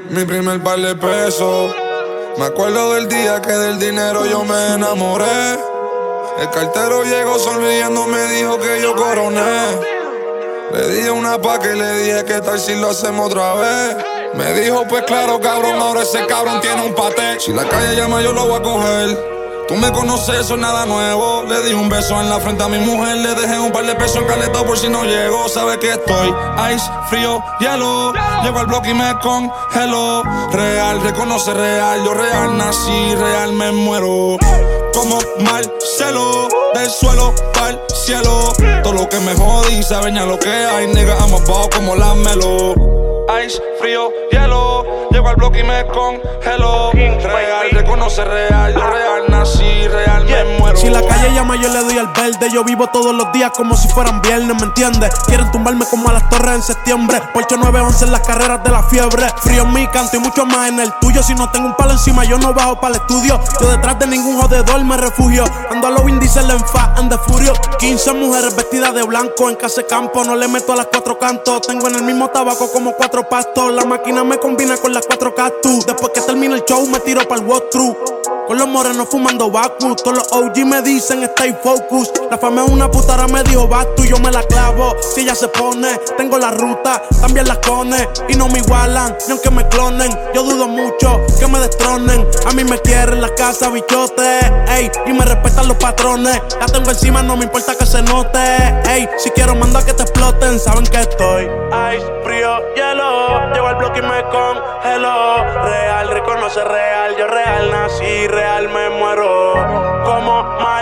Mi primer par de pesos. Me acuerdo del día que del dinero yo me enamoré. El cartero llegó sonriendo, me dijo que yo coroné. Le dije una pa' que le dije que tal si lo hacemos otra vez. Me dijo pues claro cabrón, ahora ese cabrón tiene un paté. Si la calle llama yo lo voy a coger. Tú me conoces, eso es nada nuevo. Le di un beso en la frente a mi mujer. Le dejé un par de pesos en caleta por si no llego. Sabe que estoy ice, frío, hielo. Llego al bloque y me congelo. Real, reconoce real. Yo real nací, real me muero. Como Marcelo, del suelo pa'l cielo. Todo lo que me jodí, saben ya lo que hay. Nigga, I'm about como la melo. Ice, frío, hielo. Llego al bloque y me congelo. Real, reconoce real. Yo real nací, real me muero. Si la calle llama yo le doy al verde. Yo vivo todos los días como si fueran viernes, ¿me entiendes? Quieren tumbarme como a las torres en septiembre. Porcho 911 en las carreras de la fiebre. Frío en mi canto y mucho más en el tuyo. Si no tengo un palo encima yo no bajo para el estudio. Yo detrás de ningún jodedor me refugio. Ando a los Vin Diesel en Fast and the Furious. 15 mujeres vestidas de blanco en casa de campo. No le meto a las cuatro cantos. Tengo en el mismo tabaco como 4 pastos. La máquina me combina con las 4 cactus. Después que termine el show me tiro para el walkthrough. Con los morenos fumando Bacus. Todos los OG me dicen stay focus. La fama es una puta, ahora me dijo vas tú. Yo me la clavo, si ella se pone. Tengo la ruta, también las cones. Y no me igualan, ni aunque me clonen. Yo dudo mucho que me destronen. A mí me quieren la casa, bichote, ey. Y me respetan los patrones. La tengo encima, no me importa que se note, ey. Si quiero mando a que te exploten, saben que estoy ice, frío, hielo. Llego al bloque y me congelo. Real, reconoce real. Yo real nací, real me muero. Como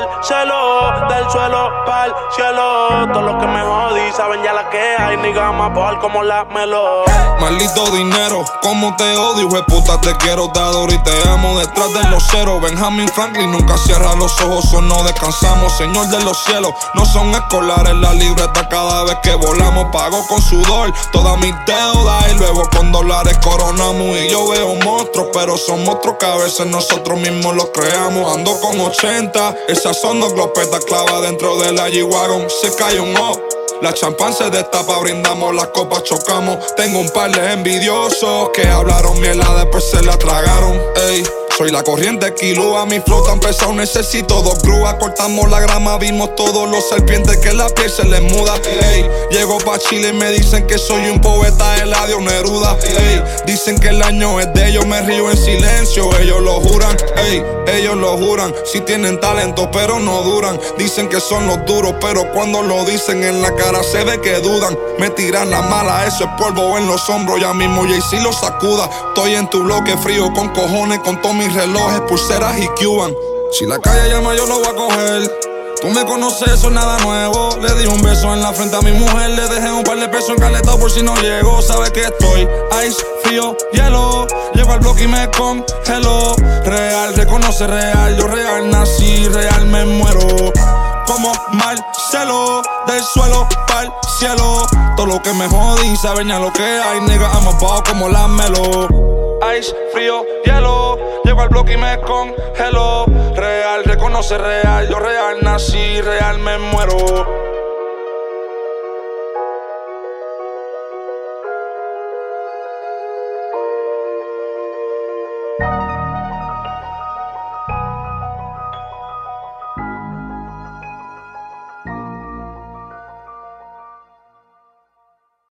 Marcelo, del suelo pa'l cielo. Todo lo que me jodí, saben ya la que hay. Nigga, más por como la melo. Maldito dinero, como te odio, hijo de puta, te quiero dar y te amo detrás de los ceros. Benjamin Franklin nunca cierra los ojos o no descansamos. Señor de los cielos, no son escolares la libreta. Cada vez que volamos pago con sudor todas mis deudas y luego con dólares coronamos. Y yo veo monstruos, pero son monstruos que a veces nosotros mismos los creamos. Ando con 80, esas son dos glopetas clavadas dentro de la G-Wagon. Se cae un off. La champán se destapa, brindamos, las copas chocamos. Tengo un par de envidiosos que hablaron mierda, después se la tragaron. Ey, soy la corriente quilúa, mi flow tan pesado, necesito 2 grúas. Cortamos la grama, vimos todos los serpientes que la piel se les muda. Ey, llego pa' Chile y me dicen que soy un poeta, Eladio Neruda. Ey, dicen que el año es de ellos, me río en silencio, ellos lo juran. Ey, ellos lo juran, si tienen talento pero no duran. Dicen que son los duros, pero cuando lo dicen en la cara se ve que dudan. Me tiran la mala, eso es polvo en los hombros. Ya mismo Jay-Z lo sacuda. Estoy en tu bloque frío con cojones, con todos mis relojes, pulseras y Cuban. Si la calle llama yo lo voy a coger. Tú me conoces, eso es nada nuevo. Le di un beso en la frente a mi mujer. Le dejé un par de pesos en caleta por si no llego. Sabe que estoy ice, frío, hielo. Llego al bloque y me congelo. Real, reconoce real. Yo real nací, real me muero. Como Marcelo, del suelo pa'l cielo. Todo lo que me jodí, saben ya lo que hay. Nigga, I'm about como la melo. Ice, frío, hielo. Llego al bloque y me congelo. Real, reconoce real. Yo real nací, real me muero.